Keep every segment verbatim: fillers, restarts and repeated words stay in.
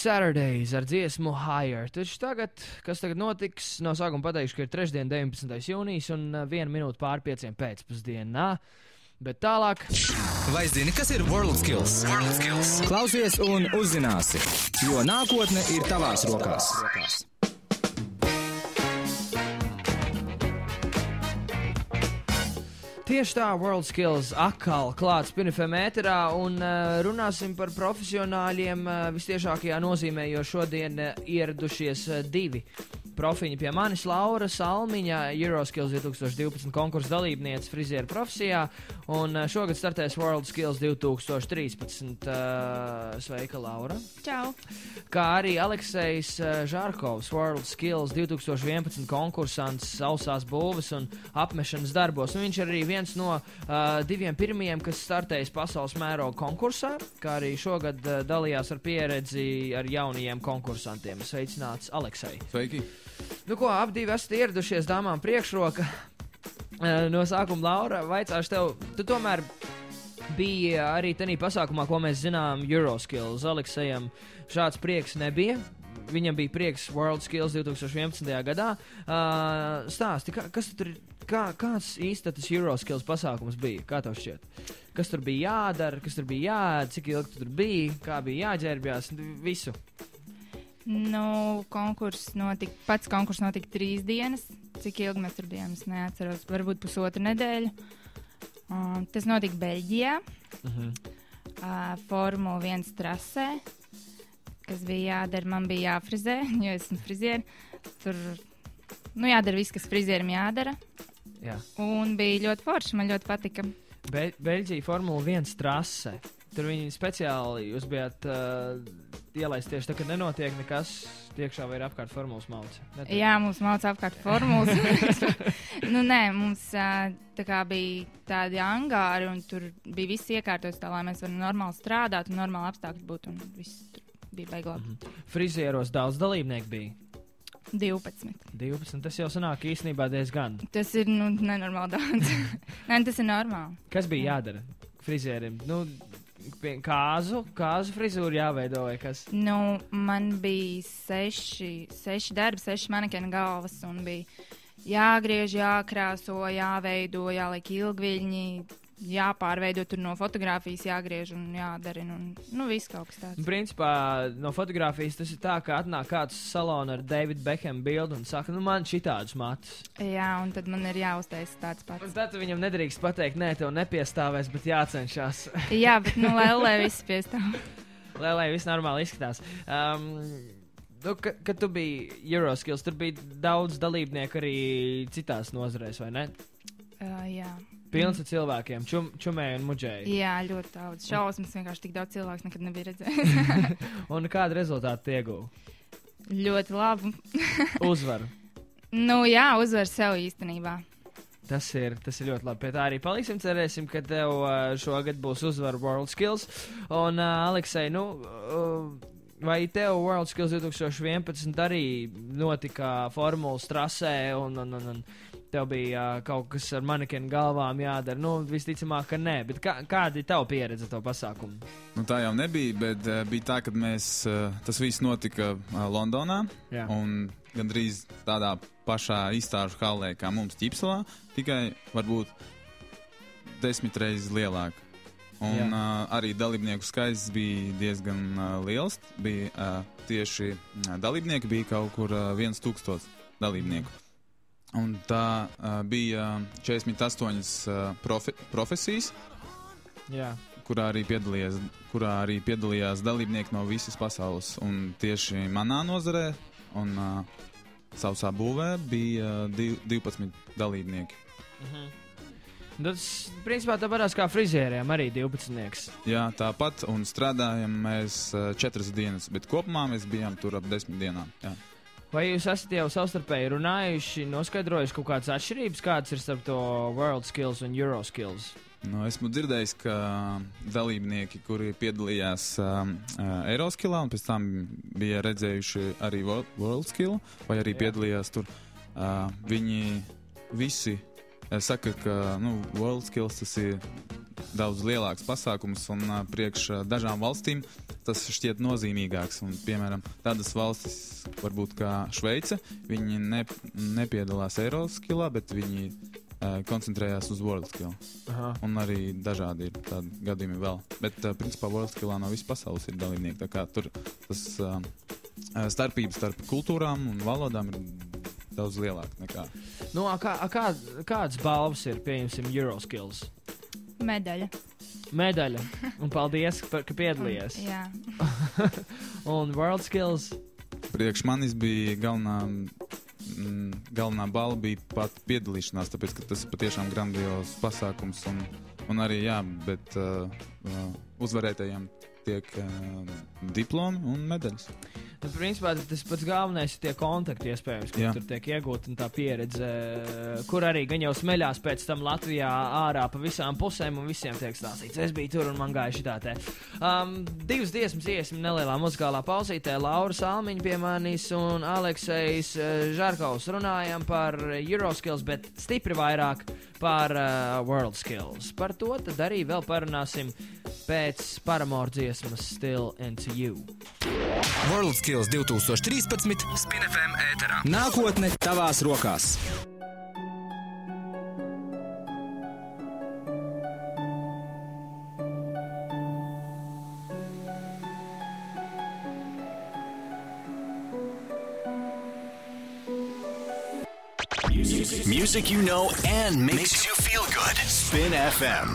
Saturdays ar dziesmu Higher. Taču tagad, kas tagad notiks, no sākuma pateikšu, ka ir trešdien deviņpadsmitais jūnijas un viena minūte pār pieciem pēcpusdienā. Bet tālāk... Vai zini, kas ir WorldSkills? WorldSkills. Klausies un uzzināsi, jo nākotne ir tavās rokās. Tieši tā, WorldSkills atkal klāts Spin F M ēterā un uh, runāsim par profesionāļiem uh, vistiešākajā nozīmē, jo šodien uh, ieradušies uh, divi profiņi pie manis. Laura Salmiņa, Euroskills divtūkstoš divpadsmit konkursa dalībniece frizieru profesijā, un uh, šogad startēs WorldSkills divtūkstoš trīspadsmit. Uh, sveika, Laura! Čau! Kā arī Aleksejs uh, Žārkovs, WorldSkills divtūkstoš vienpadsmit konkursants sausās būves un apmešanas darbos. Un viņš ir arī viens no uh, diviem pirmajiem, kas startējis pasaules mēroga konkursā, kā arī šogad uh, dalījās ar pieredzi ar jaunajiem konkursantiem. Sveicināts, Aleksej! Sveiki! Nu ko, ap divi esat ieradušies, dāmām priekšroka. Uh, no sākuma, Laura, vaicāšu tev, tu tomēr biji arī tenī pasākumā, ko mēs zinām, Euroskills. Aleksejam šāds prieks nebija. Viņam bija prieks WorldSkills divtūkstoš vienpadsmitajā gadā. Uh, stāsti, kā, kas tur ir, kā, kāds īsti tas Euroskills pasākums bija? Kā tev šķiet? Kas tur bija jādara, kas tur bija jāēd, cik ilgi tu tur bija, kā bija jāģērbjās, visu? Nu, konkurss notika, pats konkurss notika trīs dienas. Cik ilgi mēs tur bijām, es neatceros, varbūt pusotru nedēļu. Uh, tas notika Beļģijā, uh-huh. uh, Formula viens trasē, kas bija jādara, man bija jāfrizē, jo esmu frizieri. Tur, nu, jādara viss, kas frizierim jādara. Jā. Un bija ļoti forši, man ļoti patika. Be- Beļģija Formula viens trasē. Tur viņi speciāli, jūs bijāt uh, ielaist tieši tā, kad nenotiek nekas, tiekšā vai ir apkārt formulas malci. Netiek. Jā, mums malc apkārt formulas. Nu, nē, mums uh, tā kā bija tādi angāri, un tur bija viss iekārtots tā, lai mēs varam normāli strādāt un normāli apstākļi būt, un viss tur bija beiglāk. Mm-hmm. Frizieros daudz dalībnieku bija? divpadsmit. divpadsmit, tas jau sanāk īstenībā diezgan. Tas ir, nu, nenormāli daudz. Nē, tas ir normāli. Kas bija jādara frizierim? Nu, kāzu, kāzu frizūru jāveido vai kas? Nu, man bija seši, seši darbi, seši manekena galvas, un bija jāgriež, jākrāso, jāveido, jāliek ilgviļņi, jāpārveido tur no fotogrāfijas, jāgriež un jādarina, un, nu, viss kaut kas tāds. Principā, no fotogrāfijas tas ir tā, ka atnāk kāds salonu ar David Beckham bildu un saka, nu, man šitādus matus. Jā, un tad man ir jāuztais tāds pats. Un tad tu viņam nedrīkst pateikt, nē, tev nepiestāvēs, bet jācenšas. Jā, bet, nu, lēlē viss piestāv. Lēlē viss normāli izskatās. Um, nu, ka, kad tu biji Euroskills, tur bija daudz dalībnieku arī citās nozarēs, vai ne? Uh, jā. Pilns ar cilvēkiem, čum, čumēji un muģēji. Jā, ļoti daudz. Šausmas, vienkārši tik daudz cilvēks nekad nebija redzējis. Un kādu rezultātu ieguva? Ļoti labu. Uzvaru. Nu jā, uzvar sev īstenībā. Tas ir, tas ir ļoti labi. Pie tā arī paliksim, cerēsim, ka tev uh, šogad būs uzvaru WorldSkills. Un, uh, Aleksej, nu, uh, vai tev WorldSkills divtūkstoš vienpadsmit arī notika formulas trasē un, un, un, un tev bija uh, kaut kas ar manekenu galvām jādara? Nu, visticamāk, ka nē, bet kā, kāda ir tava pieredze to pasākumu? Nu, tā jau nebija, bet uh, bija tā, ka mēs, uh, tas viss notika uh, Londonā. Jā. Un gandrīz tādā pašā izstāžu hallē kā mums Ķipselā, tikai varbūt desmit reizes lielāk. Un uh, arī dalībnieku skaits bija diezgan uh, liels. Bija uh, tieši uh, dalībnieki, bija kaut kur uh, viens tūkstots dalībnieku. Un tā uh, bija četrdesmit astoņas uh, profe profesijas, Jā. Kurā, arī piedalījās, kurā arī piedalījās dalībnieki no visas pasaules. Un tieši manā nozarē un uh, sausā būvē bija uh, div, divpadsmit dalībnieki. Mhm. Tas, principā, tā parās kā frizieriem arī divpadsmitnieks. Jā, tāpat, un strādājam mēs uh, četras dienas, bet kopumā mēs bijām tur ap desmit dienām. Jā. Vai jūs esat jau savstarpēji runājuši, noskaidrojuši kaut kādas atšķirības, kādas ir starp to WorldSkills un Euroskills? Nu, esmu dzirdējis, ka dalībnieki, kuri piedalījās um, uh, Euroskillā un pēc tam bija redzējuši arī WorldSkill, vai arī Jā. piedalījās tur, uh, viņi visi uh, saka, ka nu, WorldSkills tas ir daudz lielāks pasākums un uh, priekš uh, dažām valstīm tas šķiet nozīmīgāks. Un, piemēram, tādas valstis, varbūt kā Šveice, viņi ne, nepiedalās Euroskillā, bet viņi uh, koncentrējās uz WorldSkill. Aha. Un arī dažādi ir tādi gadījumi vēl. Bet, uh, principā, WorldSkillā no visas pasaules ir dalībnieki. Tā kā tur tas uh, starpības starp kultūrām un valodām ir daudz lielāka nekā. Nu, kā, kā, kādas balvas ir, pieņemsim, Euroskills? Medaļa. Medaļa. Un paldies, par, ka piedalījies. Un, jā. Un WorldSkills? Priekš manis bija galvenā, mm, galvenā balva bija pat piedalīšanās, tāpēc, ka tas ir patiešām grandios pasākums. Un, un arī, jā, bet uh, uh, uzvarētājiem tiek uh, diplomi un medaļas. Nu, principā tas pats galvenais ir tie kontakti, iespējams, kur tur tiek iegūta un tā pieredze, kur arī gan jau smeļās pēc tam Latvijā ārā pa visām pusēm un visiem tiek stāstīts. Es biju tur un man gāja šitā te. Um, divas dziesmas iesim nelielā muzikālā pauzītē. Laura Salmiņa pie manis un Aleksejs Žarkovs runājam par Euroskills, bet stipri vairāk par uh, WorldSkills. Par to tad arī vēl parunāsim pēc Paramore dziesmas Still Into You. WorldSkills divtūkstoš trīspadsmit Spin F M ēterā. Nākotne tavās rokās. Music you know and makes you feel good. Spin F M.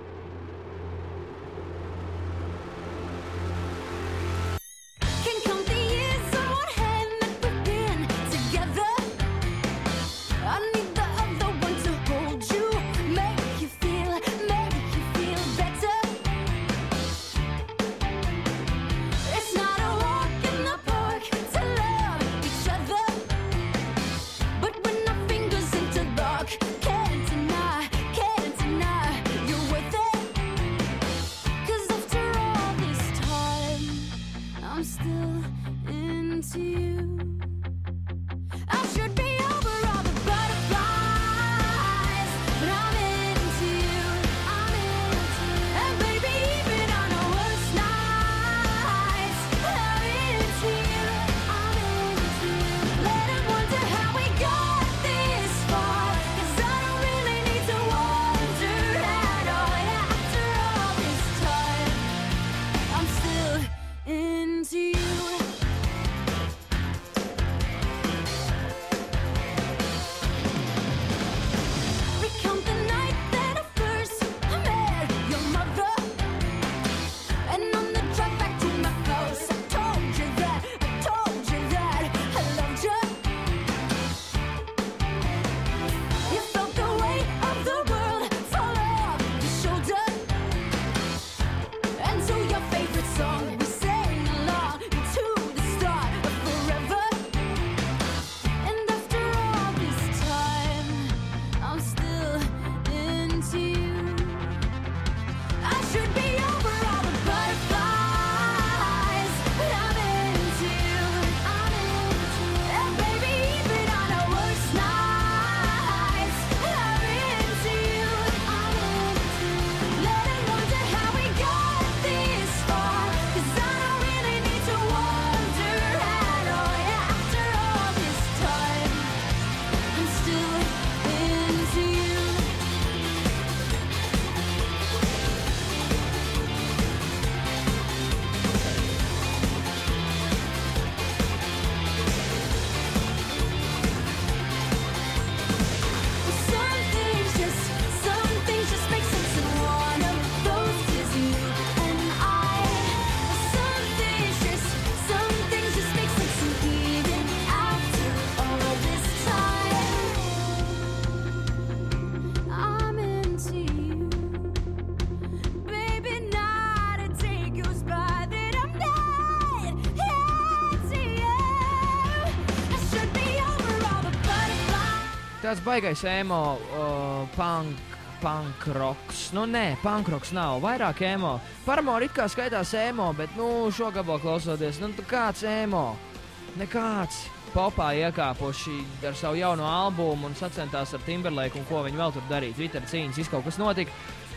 Tāds baigais emo, uh, punk, punk rocks. Nu, nē, punk rocks nav, vairāk emo. Paramore it kā skaitās emo, bet, nu, šo gabalu klausoties, nu, kāds emo? Nekāds. Popā iekāpuši ar savu jauno albumu un sacentās ar Timberlake un ko viņi vēl tur darīja. Twitter cīņas, viss kaut kas notika.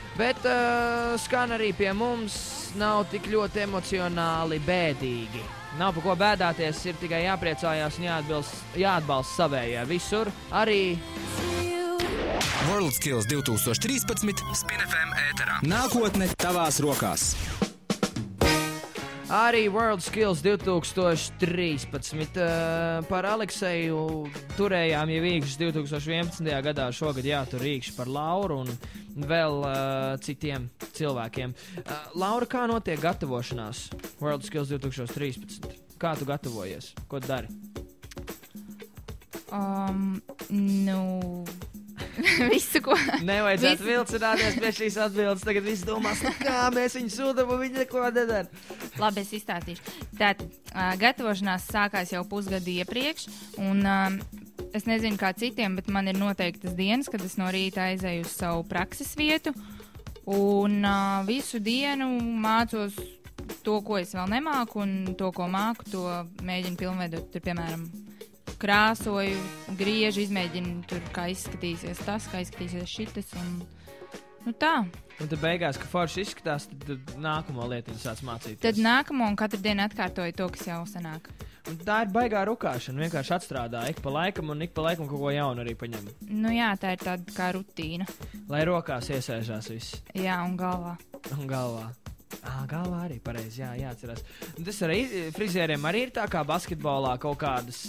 Bet uh, skan arī pie mums nav tik ļoti emocionāli bēdīgi. Nav par ko bēdāties, ir tikai jāpriecājās un jāatbilst, jāatbalsta savējā visur. Arī WorldSkills divtūkstoš trīspadsmit Spin F M ēterā. Nākotne tavās rokās. Arī WorldSkills divtūkstoš trīspadsmit uh, par Alekseju turējām jau īkšas divtūkstoš vienpadsmitajā gadā, šogad jātur īkšas par Lauru un vēl uh, citiem cilvēkiem. Uh, Laura, kā notiek gatavošanās WorldSkills divtūkstoš trīspadsmit? Kā tu gatavojies? Ko tu dari? Um, nu... Visu, ko... Nevajadzētu Visu... vilcināties pie šīs atbildes. Tagad viss domās, kā mēs viņu sūtam un viņi neko nedara. Labi, es izstāstīšu. Tātad, uh, gatavošanās sākās jau pusgadu iepriekš, un um, es nezinu kā citiem, bet man ir noteiktas dienas, kad es no rīta aizēju uz savu prakses vietu, un uh, visu dienu mācos to, ko es vēl nemāku, un to, ko māku, to mēģinu pilnveidot. Tur, piemēram, krāsoju, griežu, izmēģinu tur, kā izskatīsies tas, kā izskatīsies šitas, un nu tā. Un tad beigās, ka forši izskatās, tad, tad nākamo lietiņu sāc mācīties. Tad nākamo un katru dienu atkārtoju to, kas jau sanāk. Un tā ir baigā rukāšana, vienkārši atstrādā ik pa laikam un ik pa laikam kaut ko jaunu arī paņem. Nu jā, tā ir tāda kā rutīna. Lai rokās iesēžās viss. Jā, un galvā. Un galvā. Ah, galvā arī pareizi, jā, jāatcerās. Un tas arī frizieriem arī ir tā kā basketbolā kaut kādas,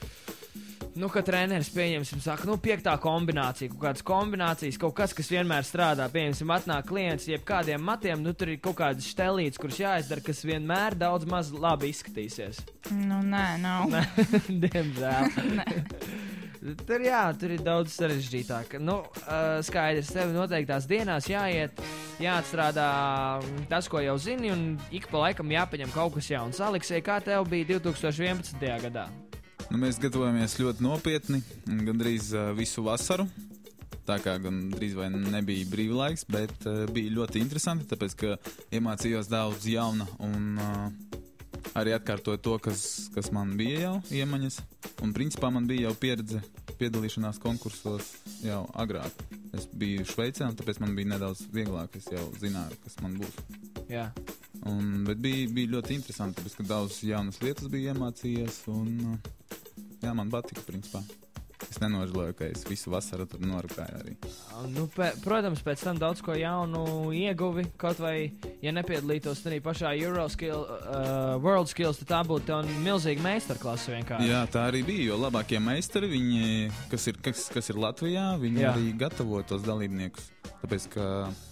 uh, nu, ka treneris, pieņemsim, saka, nu, piektā kombinācija, kaut kādas kombinācijas, kaut kas, kas vienmēr strādā, pieņemsim, atnāk klients, jeb kādiem matiem, nu, tur ir kaut kādas štelītes, kuras jāizdara, kas vienmēr daudz maz labi izskatīsies. Nu, nē, nav. Nē, diemžēl. Nē. Tur, jā, tur ir daudz sarežģītāk. Nu, uh, skaidrs, tev noteiktās dienās jāiet, jāatstrādā tas, ko jau zini, un ik pa laikam jāpaņem kaut kas jauns. Aleksej, kā tev bija divtūkstoš vienpadsmitajā gadā? Nu, mēs gatavojamies ļoti nopietni, gandrīz uh, visu vasaru. Tā kā gandrīz vai nebija brīvlaiks, bet uh, bija ļoti interesanti, tāpēc, ka iemācījos daudz jauna un uh, arī atkārtoju to, kas, kas man bija jau iemaņas. Un principā man bija jau pieredze piedalīšanās konkursos jau agrāk. Es biju Šveicē, un tāpēc man bija nedaudz vieglāk. Es jau zināju, kas man būs. Jā. Un, bet bija, bija ļoti interesanti, tāpēc, ka daudz jaunas lietas bija iemācījies. Un jā, man patika, principā. Es nenožēloju, ka es visu vasaru tur norukāju arī. Nu, pē, protams, pēc tam daudz ko jaunu ieguvi, kaut vai, ja nepiedalītos arī pašā Euroskill, uh, WorldSkills, tad tā būtu tev milzīga meistarklase vienkārši. Jā, tā arī bija, jo labākie meistari, viņi, kas ir, kas, kas ir Latvijā, viņi Jā. arī gatavo tos dalībniekus. Tāpēc, ka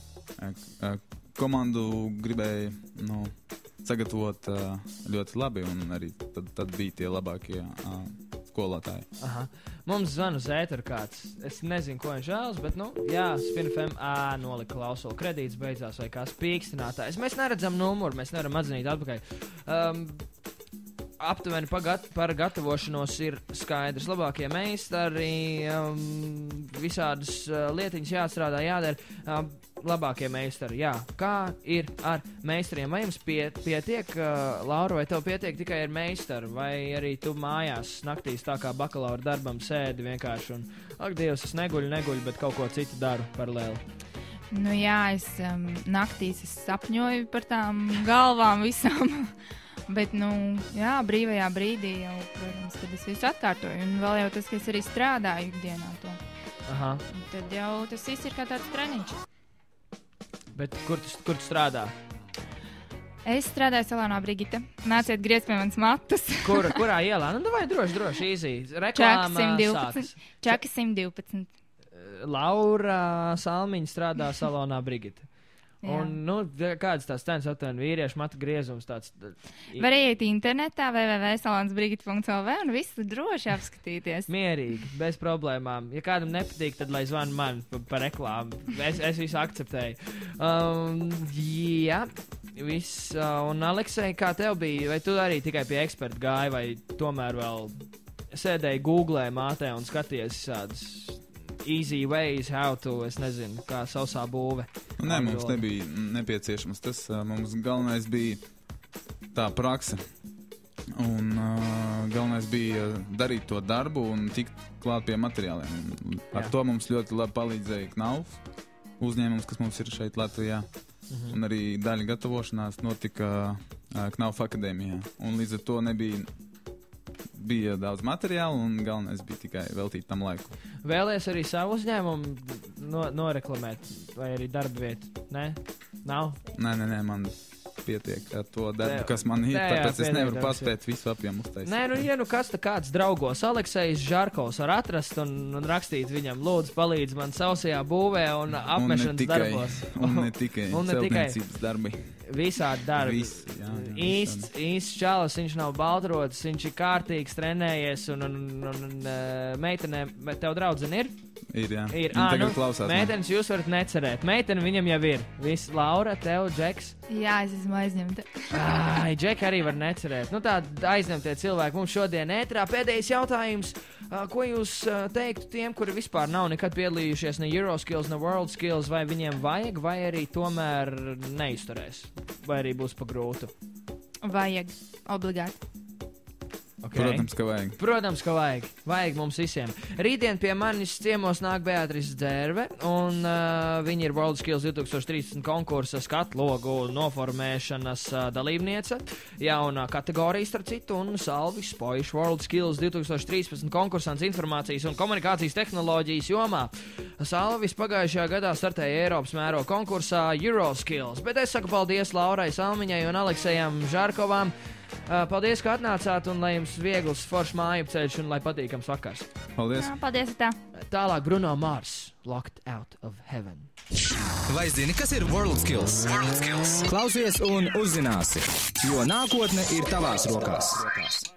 uh, komandu gribēja, nu, sagatavot uh, ļoti labi, un arī tad, tad bija tie labākie uh, skolotāji. Aha. Mums zvana uz ēteru kāds. Es nezinu, ko viņš vēlas, bet, nu, jā, Spin F M, ā, nolika klausulu, kredīts beidzās vai kā spīkstinātājs. Mēs neredzam numuru, mēs nevaram atzinīt atpakaļ. Um, aptuveni pagat, par gatavošanos ir skaidrs. Labākie meistari, um, visādas uh, lietiņas jāatstrādā, jādara. Um, labākie meistari, jā. Kā ir ar meistariem? Vai jums pie, pietiek, uh, Laura, vai tev pietiek tikai ar meistaru? Vai arī tu mājās naktīs tā kā bakalaura darbam sēdi vienkārši un, ak, Dievs, es neguļu, neguļu, bet kaut ko citu daru paralēli? Nu jā, es um, naktīs es sapņoju par tām galvām visām. Bet, nu, jā, brīvajā brīdī jau, protams, kad es visu atkārtoju. Un vēl jau tas, ka es arī strādāju ikdienā to. Aha. Un tad jau tas viss ir kā tāds treniņš. Bet kur tu, kur tu strādā? Es strādāju salonā Brigita. Nāciet griezt pie manas matus. Kur, kurā ielā? Nu, vai droši, droši, easy. Reklāmā sākas. Čaki simt divpadsmit. Laura Salmiņa strādā salonā Brigita. Un, nu, kādas tās cenas aptuveni vīriešu matu griezums tāds? Var iet internetā w w w punkt salons brigita punkt l v un visu droši apskatīties. Mierīgi, bez problēmām. Ja kādam nepatīk, tad lai zvan man par pa reklāmu. Es, es visu akceptēju. Um, jā, viss. Uh, un, Aleksej, kā tev bija? Vai tu arī tikai pie eksperta gāji, vai tomēr vēl sēdēji Googlē mātē un skaties tādas easy ways, how to, es nezinu, kā sausā būve? Nē, mums nebija nepieciešams. Tas uh, mums galvenais bija tā prakse. Un uh, galvenais bija darīt to darbu un tikt klāt pie materiāliem. Un ar Jā. to mums ļoti labi palīdzēja Knauf. uzņēmums, kas mums ir šeit Latvijā. Mhm. Un arī daļa gatavošanās notika uh, Knaufa akadēmijā. Un līdz ar to nebija, bija daudz materiālu un galvenais bija tikai veltīt tam laiku. Vēlies arī savu uzņēmumu no, noreklamēt vai arī darba vietu? Nē? Nav? Nē, nē, nē, man pietiek ar to darbu, kas man ir, jā, tāpēc jā, es nevaru paspēt visu apjomu uztaisīt. Nē, nu, ja nu kas tā kāds draugos Aleksejs Žarkovs var atrast un, un rakstīt viņam, lūdzu, palīdz man sausajā būvē un apmešanas un darbos. Un ne tikai celtniecības darbi. Visādi darbi. Visi, jā, jā, īsts, īsts čalis, viņš nav baltrots, viņš ir kārtīgs, trenējies un, un, un, un meitenēm, tev draudzene ir? Ir, jā. Ir, Viņa ā, tagad nu, klausās. Meitenes jūs varat necerēt. Meitene viņam jau ir. Viss, Laura, tev, Džeks. Jā, es esmu aizņemta. Ai, Džeki arī var necerēt. Nu tā aizņemtie cilvēki mums šodien ētrā. Pēdējais jautājums. Uh, ko jūs uh, teiktu tiem, kuri vispār nav nekad piedalījušies ne Euroskills, ne WorldSkills, vai viņiem vajag, vai arī tomēr neizturēs? Vai arī būs pa grūtu? Vajag, obligāti. Okay. Protams, ka vajag. Protams, ka vajag. Vajag mums visiem. Rītdien pie manis ciemos nāk Beatrice Dzērve, un uh, viņa ir WorldSkills divtūkstoš trīsdesmit konkursa skatlogu noformēšanas uh, dalībniece. Jaunā kategorija, starp citu, un Salvis Spoišs WorldSkills divtūkstoš trīsdesmit konkursants informācijas un komunikācijas tehnoloģijas jomā. Salvis pagājušajā gadā startēja Eiropas mēroga konkursā Euroskills, bet es saku paldies Laurai Salmiņai un Aleksejam Žarkovam. Uh, paldies, ka atnācāt, un lai jums viegls foršs mājupceļš un lai patīkams vakars. Paldies. Jā, paldies, tā. Tālāk Bruno Mars, Locked Out of Heaven. Vai zini, kas ir WorldSkills? WorldSkills. Klausies un uzzināsi, jo nākotne ir tavās rokās.